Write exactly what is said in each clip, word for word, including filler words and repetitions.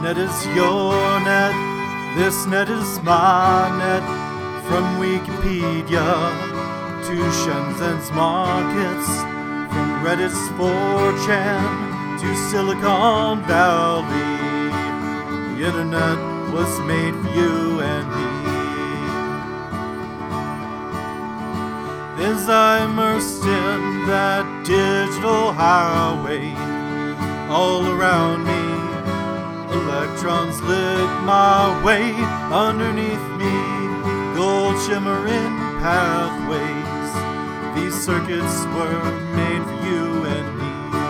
net is your net, this net is my net. From Wikipedia to Shenzhen's markets, from Reddit's four chan to Silicon Valley, the internet was made for you and me. As I immersed in that digital highway, all around me electrons lit my way. Underneath me, gold shimmering pathways. These circuits were made for you and me.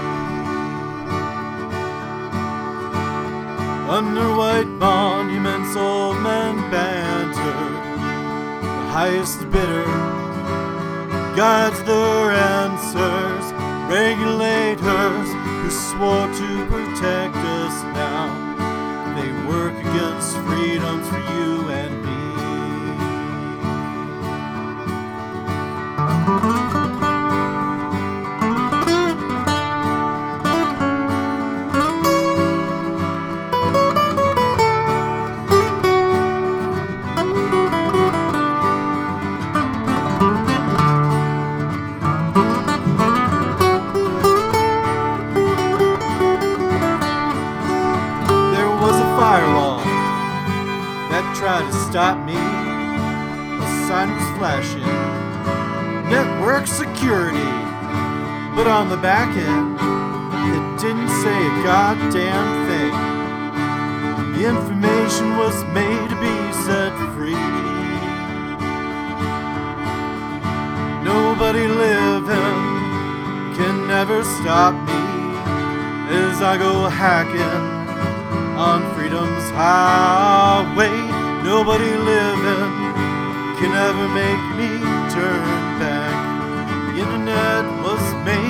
Under white monuments, old men bantered. The highest bidder guides their answers. Regulators who swore to protect us now, they work against freedoms for you and me. Firewall that tried to stop me. A sign was flashing, network security, but on the back end it didn't say a goddamn thing. The information was made to be set free. Nobody living can ever stop me as I go hacking on freedom's highway. Nobody living can ever make me turn back. The internet was made